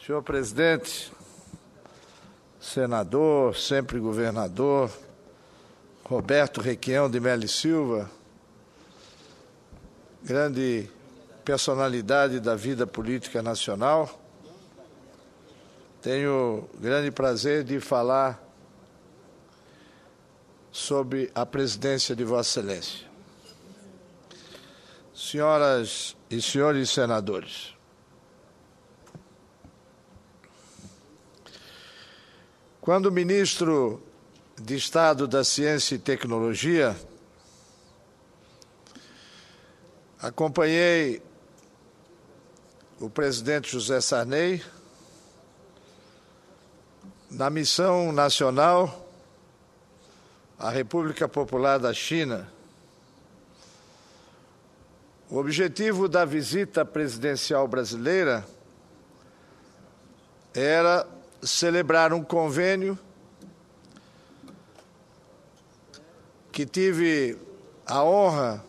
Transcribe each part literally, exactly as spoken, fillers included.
Senhor presidente, senador, sempre governador, Roberto Requião de Melo e Silva, grande personalidade da vida política nacional, tenho grande prazer de falar sobre a presidência de Vossa Excelência. Senhoras e senhores senadores, quando ministro de Estado da Ciência e Tecnologia, acompanhei o presidente José Sarney na missão nacional à República Popular da China. O objetivo da visita presidencial brasileira era celebrar um convênio que tive a honra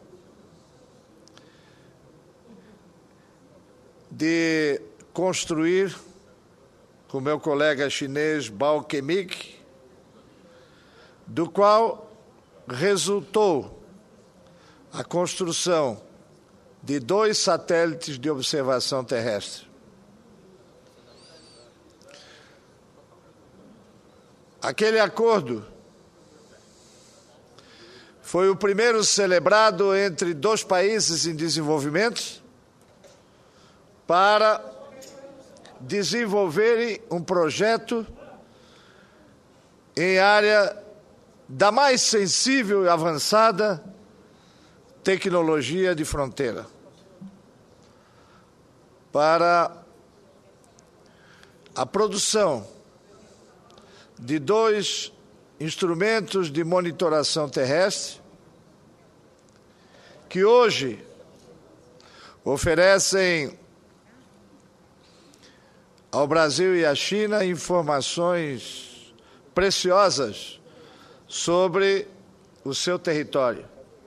de construir com meu colega chinês Bao Kemik, do qual resultou a construção de dois satélites de observação terrestre. Aquele acordo foi o primeiro celebrado entre dois países em desenvolvimento para desenvolverem um projeto em área da mais sensível e avançada tecnologia de fronteira, para a produção de dois instrumentos de monitoração terrestre que hoje oferecem ao Brasil e à China informações preciosas sobre o seu território.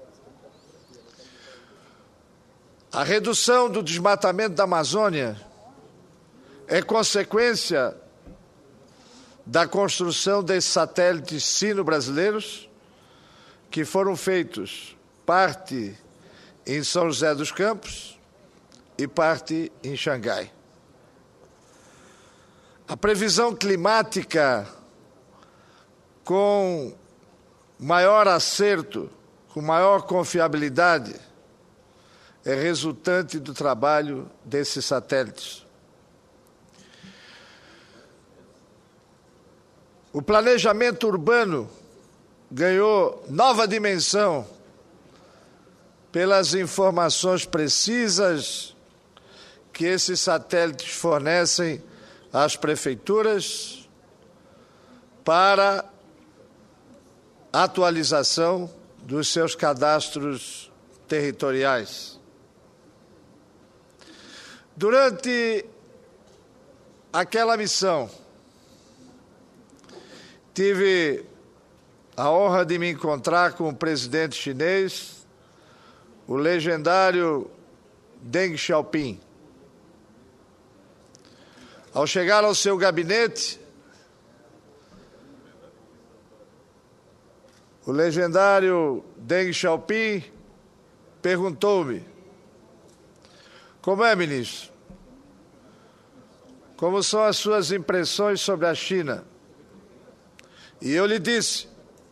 A redução do desmatamento da Amazônia é consequência da construção desses satélites sino-brasileiros, que foram feitos parte em São José dos Campos e parte em Xangai. A previsão climática com maior acerto, com maior confiabilidade, é resultante do trabalho desses satélites. O planejamento urbano ganhou nova dimensão pelas informações precisas que esses satélites fornecem às prefeituras para atualização dos seus cadastros territoriais. Durante aquela missão, tive a honra de me encontrar com o presidente chinês, o legendário Deng Xiaoping. Ao chegar ao seu gabinete, o legendário Deng Xiaoping perguntou-me: como é, ministro? Como são as suas impressões sobre a China? E eu lhe disse: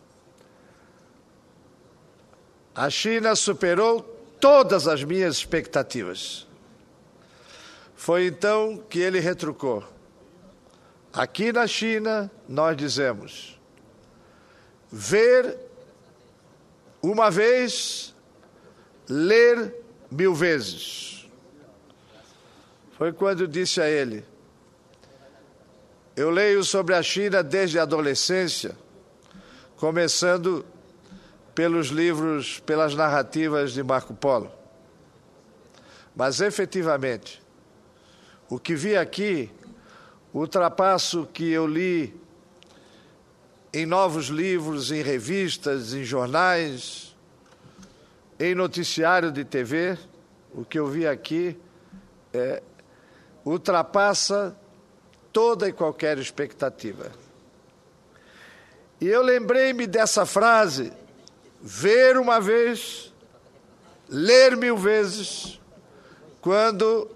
a China superou todas as minhas expectativas. Foi então que ele retrucou: aqui na China nós dizemos, ver uma vez, ler mil vezes. Foi quando eu disse a ele: eu leio sobre a China desde a adolescência, começando pelos livros, pelas narrativas de Marco Polo. Mas, efetivamente, o que vi aqui ultrapassa o que eu li em novos livros, em revistas, em jornais, em noticiário de T V. O que eu vi aqui é, ultrapassa toda e qualquer expectativa. E eu lembrei-me dessa frase, ver uma vez, ler mil vezes, quando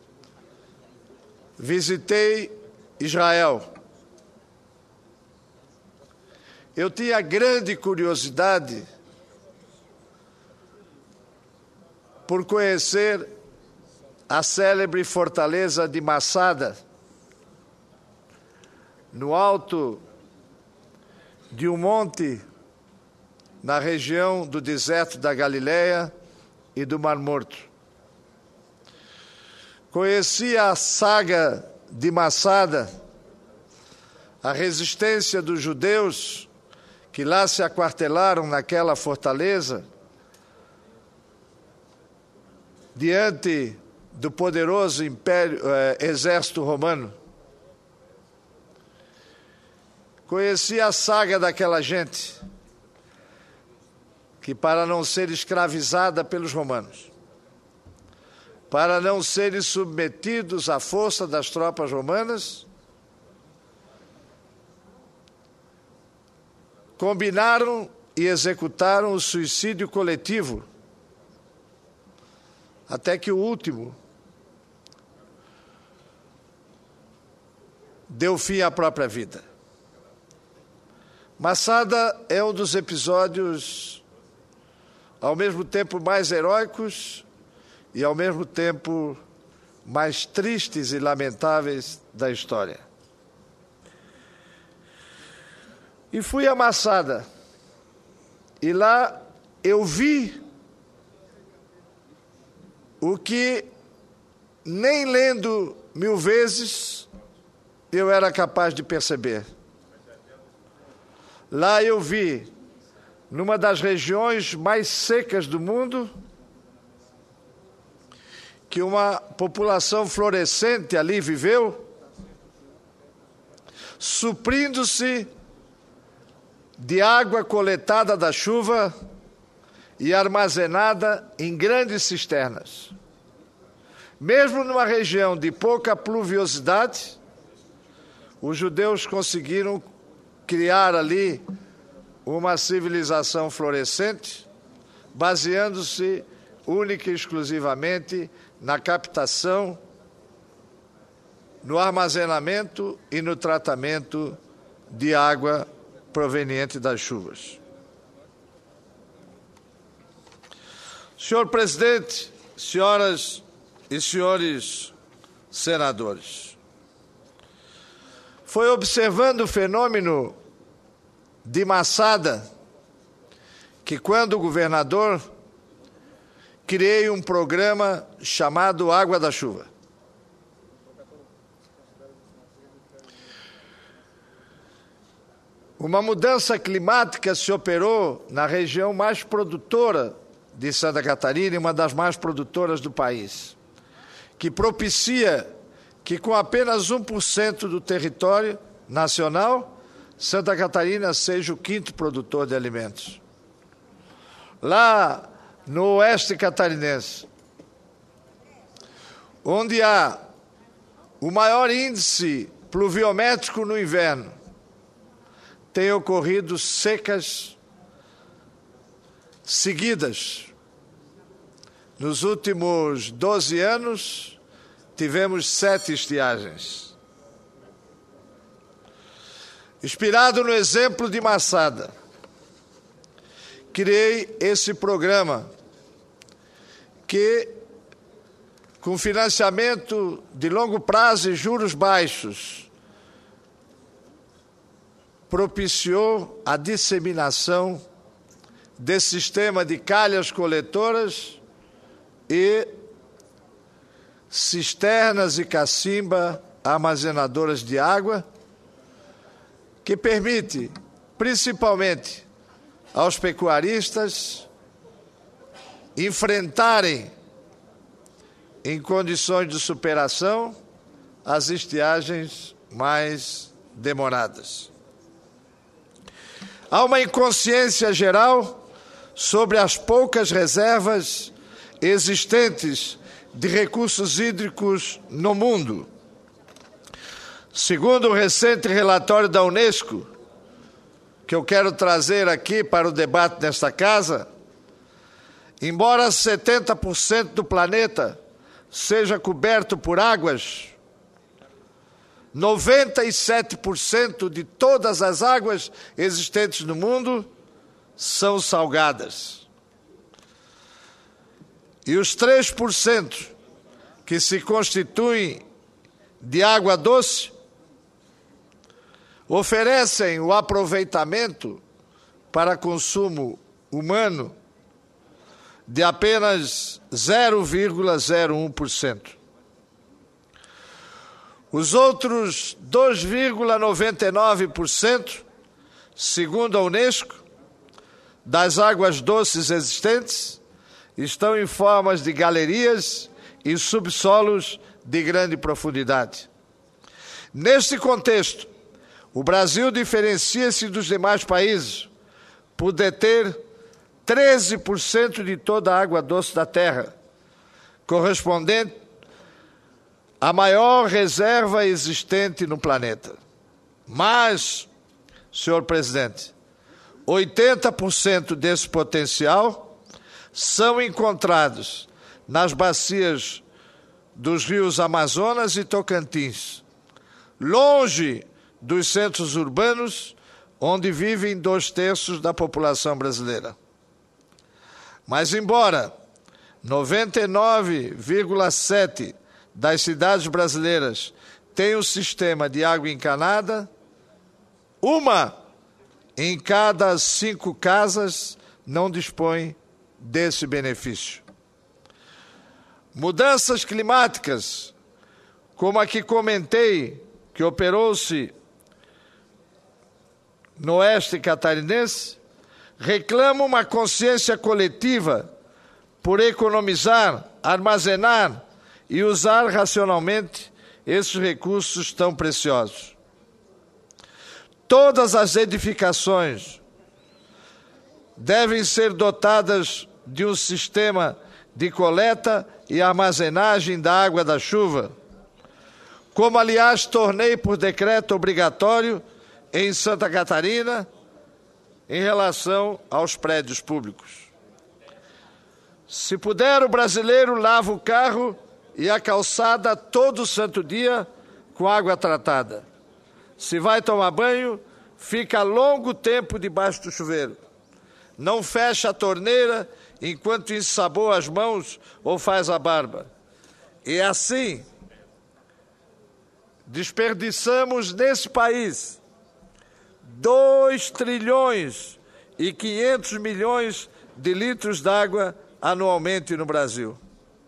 visitei Israel. Eu tinha grande curiosidade por conhecer a célebre fortaleza de Massada, no alto de um monte na região do deserto da Galileia e do Mar Morto. Conheci a saga de Massada, a resistência dos judeus que lá se aquartelaram naquela fortaleza, diante do poderoso império, eh, exército romano. Conheci a saga daquela gente que, para não ser escravizada pelos romanos, para não serem submetidos à força das tropas romanas, combinaram e executaram o suicídio coletivo, até que o último deu fim à própria vida. Massada é um dos episódios, ao mesmo tempo, mais heróicos e, ao mesmo tempo, mais tristes e lamentáveis da história. E fui a Massada, e lá eu vi o que, nem lendo mil vezes, eu era capaz de perceber. Lá eu vi, numa das regiões mais secas do mundo, que uma população florescente ali viveu, suprindo-se de água coletada da chuva e armazenada em grandes cisternas. Mesmo numa região de pouca pluviosidade, os judeus conseguiram criar ali uma civilização florescente, baseando-se única e exclusivamente na captação, no armazenamento e no tratamento de água proveniente das chuvas. Senhor presidente, senhoras e senhores senadores, foi observando o fenômeno de Massada que, quando governador, criei um programa chamado Água da Chuva. Uma mudança climática se operou na região mais produtora de Santa Catarina, e uma das mais produtoras do país, que propicia que, com apenas um por cento do território nacional, Santa Catarina seja o quinto produtor de alimentos. Lá no oeste catarinense, onde há o maior índice pluviométrico no inverno, tem ocorrido secas seguidas. Nos últimos doze anos, tivemos sete estiagens. Inspirado no exemplo de Massada, criei esse programa que, com financiamento de longo prazo e juros baixos, propiciou a disseminação desse sistema de calhas coletoras e cisternas e cacimba armazenadoras de água, que permite, principalmente aos pecuaristas, enfrentarem, em condições de superação, as estiagens mais demoradas. Há uma inconsciência geral sobre as poucas reservas existentes de recursos hídricos no mundo. Segundo o recente relatório da Unesco, que eu quero trazer aqui para o debate nesta casa, embora setenta por cento do planeta seja coberto por águas, noventa e sete por cento de todas as águas existentes no mundo são salgadas. E os três por cento que se constituem de água doce oferecem o aproveitamento para consumo humano de apenas zero vírgula zero um por cento. Os outros dois vírgula noventa e nove por cento, segundo a Unesco, das águas doces existentes, estão em formas de galerias e subsolos de grande profundidade. Neste contexto, o Brasil diferencia-se dos demais países por deter treze por cento de toda a água doce da Terra, correspondente à maior reserva existente no planeta. Mas, senhor presidente, oitenta por cento desse potencial são encontrados nas bacias dos rios Amazonas e Tocantins, longe dos centros urbanos, onde vivem dois terços da população brasileira. Mas, embora noventa e nove vírgula sete por cento das cidades brasileiras tenham um sistema de água encanada, uma em cada cinco casas não dispõe desse benefício. Mudanças climáticas, como a que comentei, que operou-se no oeste catarinense, reclamam uma consciência coletiva por economizar, armazenar e usar racionalmente esses recursos tão preciosos. Todas as edificações devem ser dotadas de um sistema de coleta e armazenagem da água da chuva, como, aliás, tornei por decreto obrigatório em Santa Catarina, em relação aos prédios públicos. Se puder, o brasileiro lava o carro e a calçada todo santo dia com água tratada. Se vai tomar banho, fica longo tempo debaixo do chuveiro. Não fecha a torneira enquanto ensaboa as mãos ou faz a barba. E assim, desperdiçamos nesse país dois trilhões e quinhentos milhões de litros d'água anualmente no Brasil.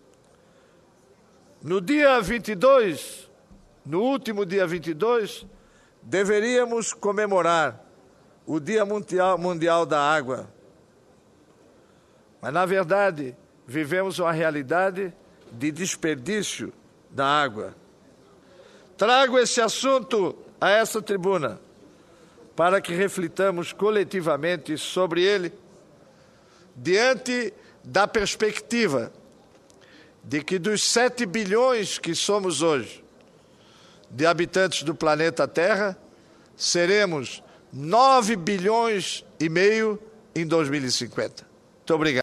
No dia vinte e dois, no último dia vinte e dois, deveríamos comemorar o Dia Mundial, Mundial da Água. Mas, na verdade, vivemos uma realidade de desperdício da água. Trago esse assunto a essa tribuna para que reflitamos coletivamente sobre ele, diante da perspectiva de que dos sete bilhões que somos hoje, de habitantes do planeta Terra, seremos nove bilhões e meio em dois mil e cinquenta. Muito obrigado.